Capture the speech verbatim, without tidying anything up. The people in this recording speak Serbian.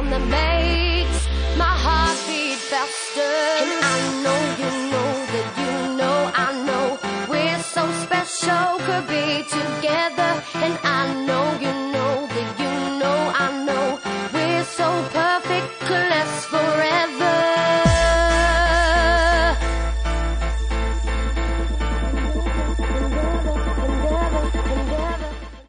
that makes my heart beat faster. And I